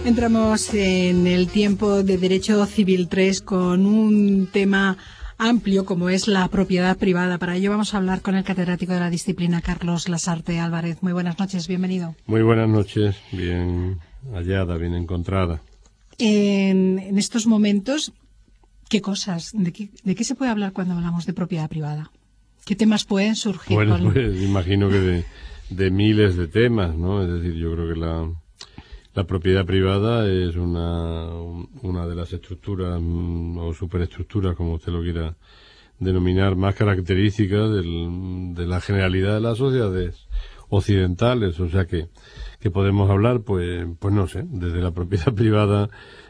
Entramos en el tiempo de Derecho Civil 3 con un tema amplio como es la propiedad privada. Para ello vamos a hablar con el catedrático de la disciplina, Carlos Lasarte Álvarez. Muy buenas noches, bienvenido. Muy buenas noches, bien hallada, bien encontrada. En estos momentos, ¿qué cosas, de qué se puede hablar cuando hablamos de propiedad privada? ¿Qué temas pueden surgir? Bueno, pues imagino que de miles de temas, ¿no? Es decir, yo creo que la propiedad privada es una de las estructuras o superestructuras, como usted lo quiera denominar, más características de la generalidad de las sociedades occidentales. O sea que podemos hablar, pues no sé, desde la propiedad privada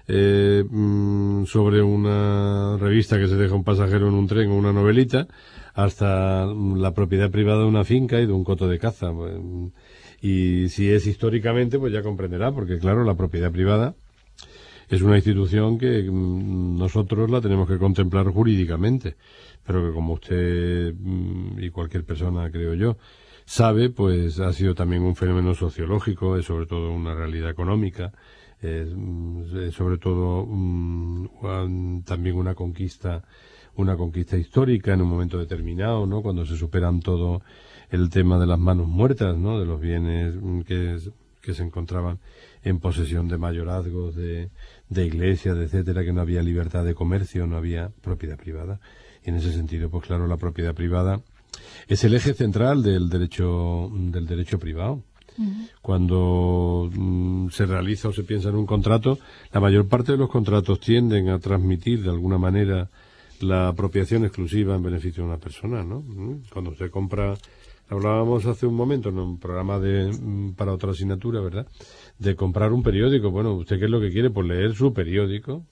sobre una revista que se deja un pasajero en un tren o una novelita, hasta la propiedad privada de una finca y de un coto de caza. Y si es históricamente, pues ya comprenderá, porque claro, la propiedad privada es una institución que nosotros la tenemos que contemplar jurídicamente, pero que como usted y cualquier persona, creo yo, sabe, pues ha sido también un fenómeno sociológico, es sobre todo una realidad económica, es sobre todo también una conquista histórica en un momento determinado, ¿no? Cuando se superan todo el tema de las manos muertas, ¿no? De los bienes que se encontraban en posesión de mayorazgos, de iglesias, etcétera, que no había libertad de comercio, no había propiedad privada. Y en ese sentido, pues claro, la propiedad privada es el eje central del derecho privado. Uh-huh. Cuando se realiza o se piensa en un contrato, la mayor parte de los contratos tienden a transmitir de alguna manera la apropiación exclusiva en beneficio de una persona, ¿no? Cuando usted compra, hablábamos hace un momento en un programa para otra asignatura, ¿verdad?, de comprar un periódico. Bueno, ¿usted qué es lo que quiere? Pues leer su periódico,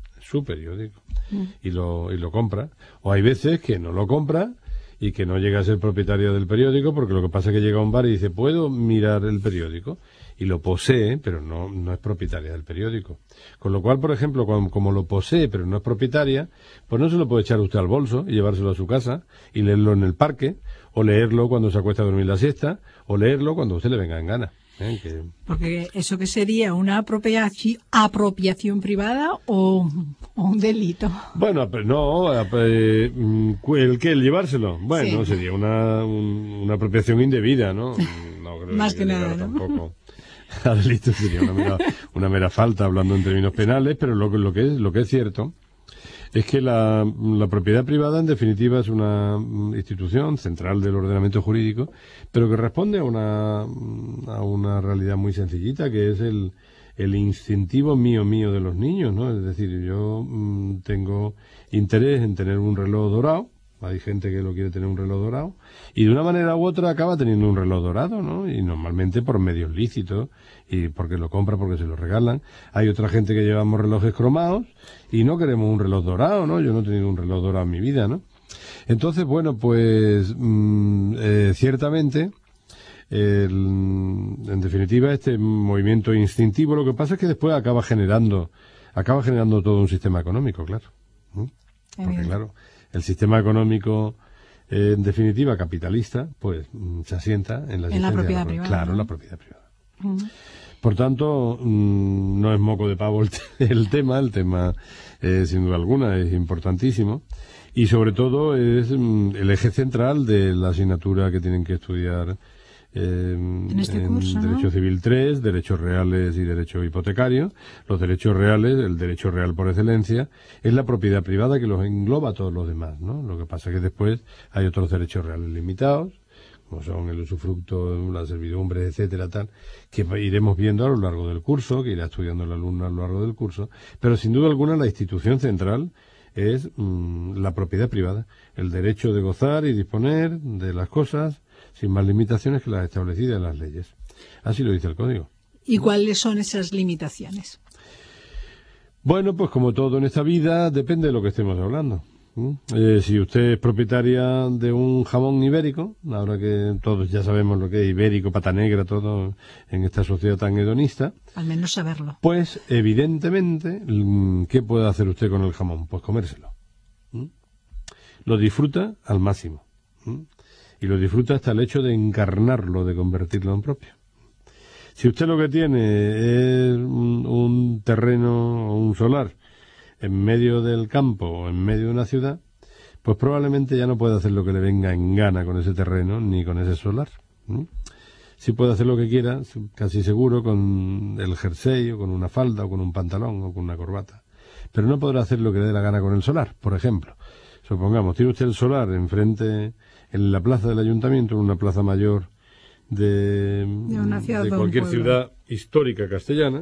y lo compra. O hay veces que no lo compra y que no llega a ser propietario del periódico, porque lo que pasa es que llega a un bar y dice, ¿puedo mirar el periódico? Y lo posee, pero no es propietaria del periódico. Con lo cual, por ejemplo, como lo posee, pero no es propietaria, pues no se lo puede echar usted al bolso y llevárselo a su casa y leerlo en el parque, o leerlo cuando se acuesta a dormir la siesta, o leerlo cuando a usted le venga en gana. Porque eso que sería una apropiación privada o un delito. Bueno, pero no, ¿el llevárselo? Bueno, sí. Sería una apropiación indebida, ¿no? No creo más que nada, ¿no? Tampoco. A delito sería una mera falta, hablando en términos penales, pero lo que es cierto es que la propiedad privada, en definitiva, es una institución central del ordenamiento jurídico, pero que responde a una realidad muy sencillita, que es el instintivo mío de los niños, ¿no? Es decir, yo tengo interés en tener un reloj dorado. Hay gente que lo quiere tener un reloj dorado y de una manera u otra acaba teniendo un reloj dorado, ¿no? Y normalmente por medios lícitos, y porque lo compra, porque se lo regalan. Hay otra gente que llevamos relojes cromados y no queremos un reloj dorado, ¿no? Yo no he tenido un reloj dorado en mi vida, ¿no? Entonces, bueno, pues ciertamente, en definitiva, este movimiento instintivo, lo que pasa es que después acaba generando todo un sistema económico, claro. Porque claro, el sistema económico, en definitiva, capitalista, pues se asienta en la propiedad privada. Claro, en la propiedad privada. Por tanto, no es moco de pavo el tema, sin duda alguna, es importantísimo. Y sobre todo es el eje central de la asignatura que tienen que estudiar en este curso, Derecho ¿no? Civil 3, Derechos Reales y Derecho Hipotecario. Los derechos reales, el derecho real por excelencia, es la propiedad privada que los engloba a todos los demás, ¿no? Lo que pasa es que después hay otros derechos reales limitados, como son el usufructo, la servidumbre, etcétera, tal, que iremos viendo a lo largo del curso, que irá estudiando el alumno a lo largo del curso, pero sin duda alguna la institución central es la propiedad privada, el derecho de gozar y disponer de las cosas sin más limitaciones que las establecidas en las leyes. Así lo dice el Código. ¿Y cuáles son esas limitaciones? Bueno, pues como todo en esta vida, depende de lo que estemos hablando. Si usted es propietaria de un jamón ibérico, ahora que todos ya sabemos lo que es ibérico, pata negra, todo en esta sociedad tan hedonista. Al menos saberlo. Pues, evidentemente, ¿qué puede hacer usted con el jamón? Pues comérselo. Lo disfruta al máximo. Y lo disfruta hasta el hecho de encarnarlo, de convertirlo en propio. Si usted lo que tiene es un terreno o un solar en medio del campo o en medio de una ciudad, pues probablemente ya no puede hacer lo que le venga en gana con ese terreno ni con ese solar. Sí puede hacer lo que quiera, casi seguro, con el jersey o con una falda o con un pantalón o con una corbata. Pero no podrá hacer lo que le dé la gana con el solar, por ejemplo. Supongamos, tiene usted el solar enfrente, en la plaza del ayuntamiento, en una plaza mayor de cualquier ciudad histórica castellana,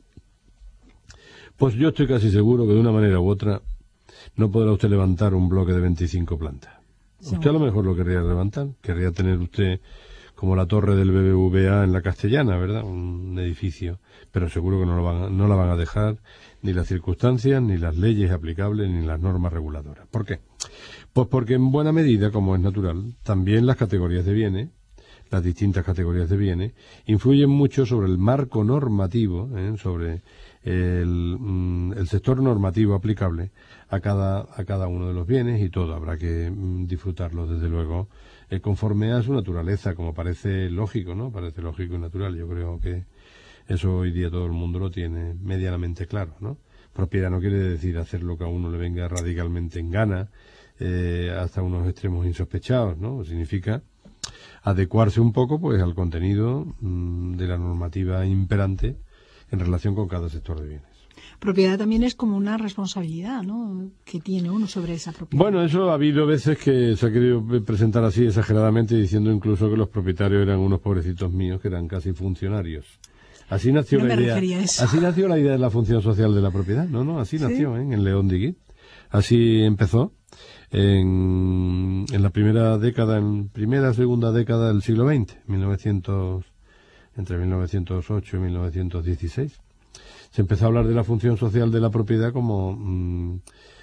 pues yo estoy casi seguro que de una manera u otra no podrá usted levantar un bloque de 25 plantas. Sí. Usted a lo mejor lo querría levantar, querría tener usted como la torre del BBVA en la Castellana, ¿verdad? Un edificio, pero seguro que no la van a dejar ni las circunstancias, ni las leyes aplicables, ni las normas reguladoras. ¿Por qué? Pues porque en buena medida, como es natural, también las categorías de bienes, las distintas categorías de bienes, influyen mucho sobre el marco normativo, sobre el sector normativo aplicable a cada uno de los bienes, y todo habrá que disfrutarlo, desde luego, conforme a su naturaleza, como parece lógico, ¿no? Parece lógico y natural. Yo creo que eso hoy día todo el mundo lo tiene medianamente claro, ¿no? Propiedad no quiere decir hacer lo que a uno le venga radicalmente en gana, hasta unos extremos insospechados, ¿no? Significa adecuarse un poco, pues, al contenido de la normativa imperante en relación con cada sector de bienes. Propiedad también es como una responsabilidad, ¿no?, que tiene uno sobre esa propiedad. Bueno, eso ha habido veces que se ha querido presentar así exageradamente, diciendo incluso que los propietarios eran unos pobrecitos míos que eran casi funcionarios. Así nació la idea. Así nació la idea de la función social de la propiedad. No, así nació, ¿sí? En León de Guit. Así empezó en la segunda década del siglo XX, entre 1908 y 1916. Se empezó a hablar de la función social de la propiedad como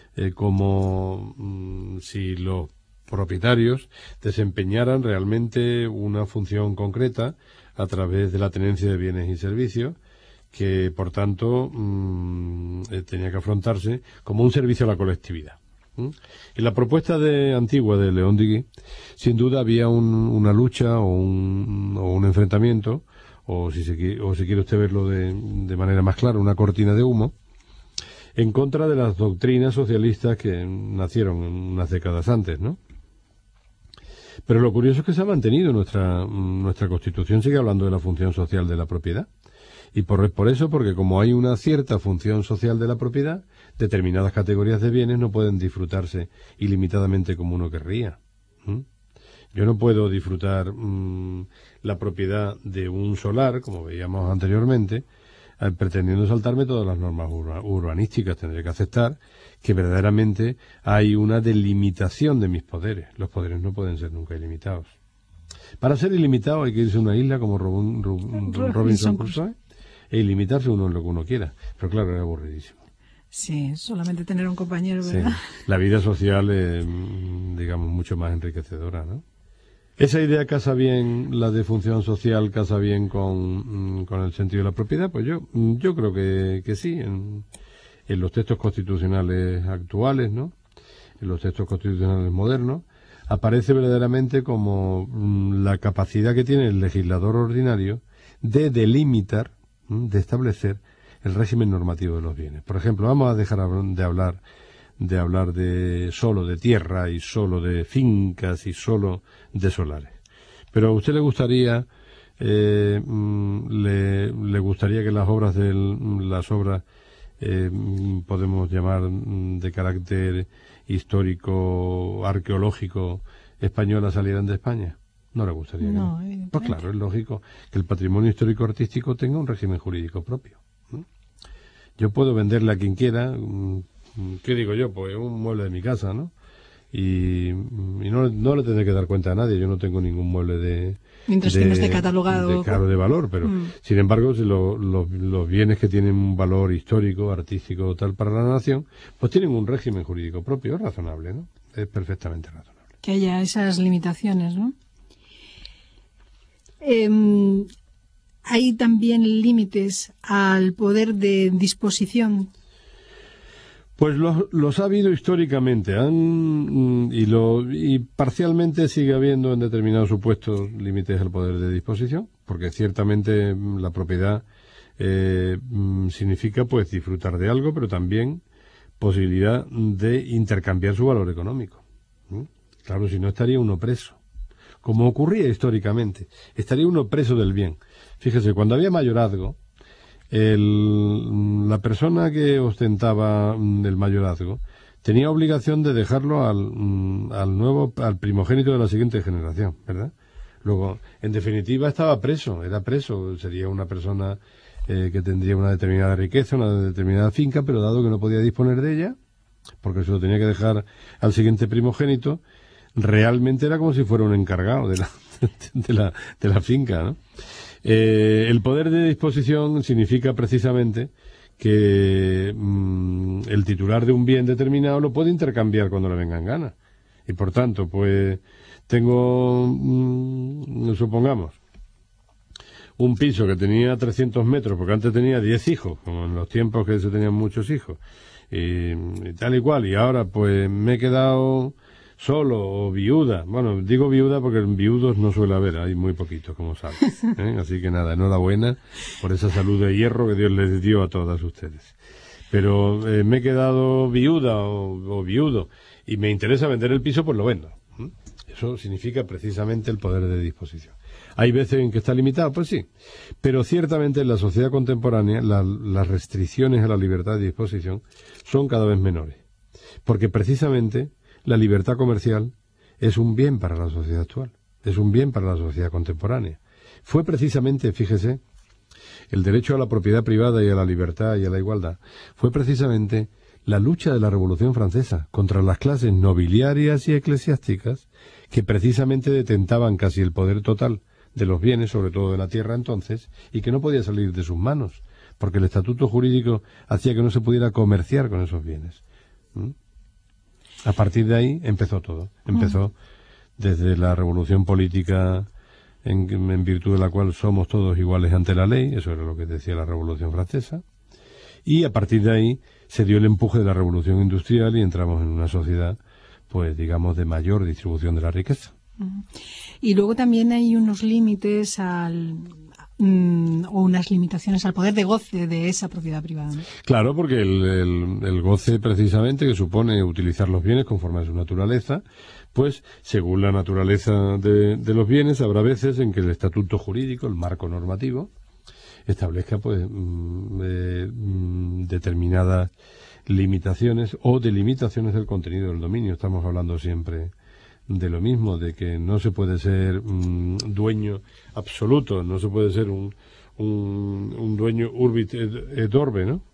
si los propietarios desempeñaran realmente una función concreta a través de la tenencia de bienes y servicios, que por tanto tenía que afrontarse como un servicio a la colectividad. En la propuesta antigua de León de Guit, sin duda había una lucha o un enfrentamiento, o si quiere usted verlo de manera más clara, una cortina de humo, en contra de las doctrinas socialistas que nacieron unas décadas antes, ¿no? Pero lo curioso es que se ha mantenido nuestra Constitución, sigue hablando de la función social de la propiedad. Y por eso, porque como hay una cierta función social de la propiedad, determinadas categorías de bienes no pueden disfrutarse ilimitadamente como uno querría. Yo no puedo disfrutar la propiedad de un solar, como veíamos anteriormente, pretendiendo saltarme todas las normas urbanísticas. Tendré que aceptar que verdaderamente hay una delimitación de mis poderes. Los poderes no pueden ser nunca ilimitados. Para ser ilimitado hay que irse a una isla como Robinson Crusoe e ilimitarse uno en lo que uno quiera. Pero claro, es aburridísimo. Sí, solamente tener un compañero, ¿verdad? Sí. La vida social es, digamos, mucho más enriquecedora, ¿no? Esa idea casa bien, la de función social casa bien con el sentido de la propiedad. Pues yo creo que sí, en los textos constitucionales actuales, ¿no? En los textos constitucionales modernos, aparece verdaderamente como la capacidad que tiene el legislador ordinario de delimitar, de establecer el régimen normativo de los bienes. Por ejemplo, vamos a dejar de hablar solo de tierra y solo de fincas y solo de solares. Pero a usted le gustaría que las obras podemos llamar de carácter histórico, arqueológico, españolas salieran de España. No le gustaría. No, pues claro, es lógico que el patrimonio histórico-artístico tenga un régimen jurídico propio. Yo puedo venderle a quien quiera, ¿qué digo yo? Pues un mueble de mi casa, ¿no? Y no le tendré que dar cuenta a nadie. Yo no tengo ningún mueble mientras que no esté catalogado de valor, pero sin embargo, si los bienes que tienen un valor histórico, artístico o tal para la nación, pues tienen un régimen jurídico propio. Es razonable, ¿no? Es perfectamente razonable. Que haya esas limitaciones, ¿no? ¿Hay también límites al poder de disposición? Pues los ha habido históricamente, y parcialmente sigue habiendo en determinados supuestos límites al poder de disposición, porque ciertamente la propiedad significa pues disfrutar de algo, pero también posibilidad de intercambiar su valor económico. Claro, si no estaría uno preso, como ocurría históricamente, estaría uno preso del bien. Fíjese, cuando había mayorazgo, la persona que ostentaba el mayorazgo tenía obligación de dejarlo al primogénito de la siguiente generación, ¿verdad? Luego, en definitiva, era preso, sería una persona que tendría una determinada riqueza, una determinada finca, pero dado que no podía disponer de ella, porque se lo tenía que dejar al siguiente primogénito, realmente era como si fuera un encargado de la finca, ¿no? El poder de disposición significa precisamente que el titular de un bien determinado lo puede intercambiar cuando le vengan ganas. Y por tanto, pues tengo, supongamos, un piso que tenía 300 metros, porque antes tenía 10 hijos, como en los tiempos que se tenían muchos hijos, y tal y cual, y ahora pues me he quedado solo o viuda. Bueno, digo viuda porque viudos no suele haber, hay muy poquitos, como sabes, ¿eh? Así que nada, enhorabuena por esa salud de hierro que Dios les dio a todas ustedes. Pero me he quedado viuda o viudo y me interesa vender el piso, pues lo vendo. Eso significa precisamente el poder de disposición. ¿Hay veces en que está limitado? Pues sí. Pero ciertamente en la sociedad contemporánea las restricciones a la libertad de disposición son cada vez menores. Porque precisamente la libertad comercial es un bien para la sociedad actual, es un bien para la sociedad contemporánea. Fue precisamente, fíjese, el derecho a la propiedad privada y a la libertad y a la igualdad, fue precisamente la lucha de la Revolución Francesa contra las clases nobiliarias y eclesiásticas que precisamente detentaban casi el poder total de los bienes, sobre todo de la tierra entonces, y que no podía salir de sus manos, porque el estatuto jurídico hacía que no se pudiera comerciar con esos bienes. A partir de ahí empezó todo. Empezó desde la revolución política en virtud de la cual somos todos iguales ante la ley, eso era lo que decía la Revolución Francesa, y a partir de ahí se dio el empuje de la revolución industrial y entramos en una sociedad, pues digamos, de mayor distribución de la riqueza. Y luego también hay unos límites o unas limitaciones al poder de goce de esa propiedad privada, ¿no? Claro, porque el goce precisamente, que supone utilizar los bienes conforme a su naturaleza, pues según la naturaleza de los bienes habrá veces en que el estatuto jurídico, el marco normativo, establezca pues determinadas limitaciones o delimitaciones del contenido del dominio. Estamos hablando siempre de lo mismo, de que no se puede ser dueño absoluto, no se puede ser un dueño urbit et orbe, ¿no?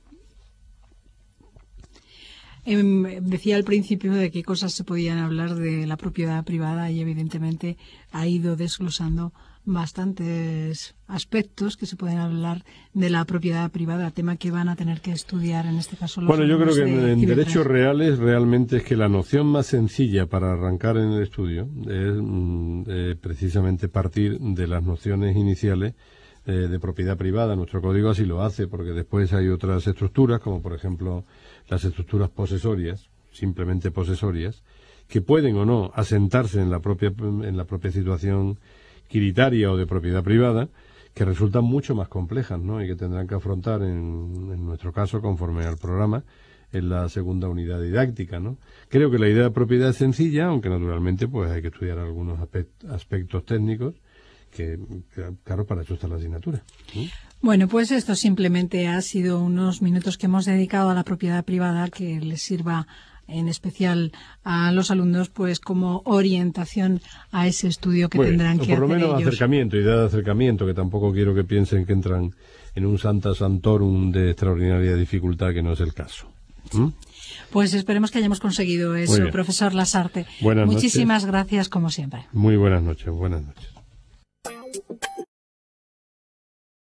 Decía al principio de qué cosas se podían hablar de la propiedad privada y evidentemente ha ido desglosando bastantes aspectos que se pueden hablar de la propiedad privada, tema que van a tener que estudiar en este caso los Bueno, yo creo que en derechos 3. reales realmente es que la noción más sencilla para arrancar en el estudio es precisamente partir de las nociones iniciales de propiedad privada. Nuestro código así lo hace, porque después hay otras estructuras, como por ejemplo las estructuras posesorias, simplemente posesorias, que pueden o no asentarse en la propia situación quiritaria o de propiedad privada, que resultan mucho más complejas, ¿no? Y que tendrán que afrontar en nuestro caso, conforme al programa, en la segunda unidad didáctica, ¿no? Creo que la idea de propiedad es sencilla, aunque naturalmente pues hay que estudiar algunos aspectos técnicos, que claro, para eso está la asignatura. Bueno, pues esto simplemente ha sido unos minutos que hemos dedicado a la propiedad privada, que les sirva en especial a los alumnos pues como orientación a ese estudio que tendrán que hacer ellos. Por lo menos acercamiento, idea de acercamiento, que tampoco quiero que piensen que entran en un Santa Santorum de extraordinaria dificultad, que no es el caso. Pues esperemos que hayamos conseguido eso, profesor Lasarte. Buenas Muchísimas noches. Gracias, como siempre. Muy buenas noches, buenas noches.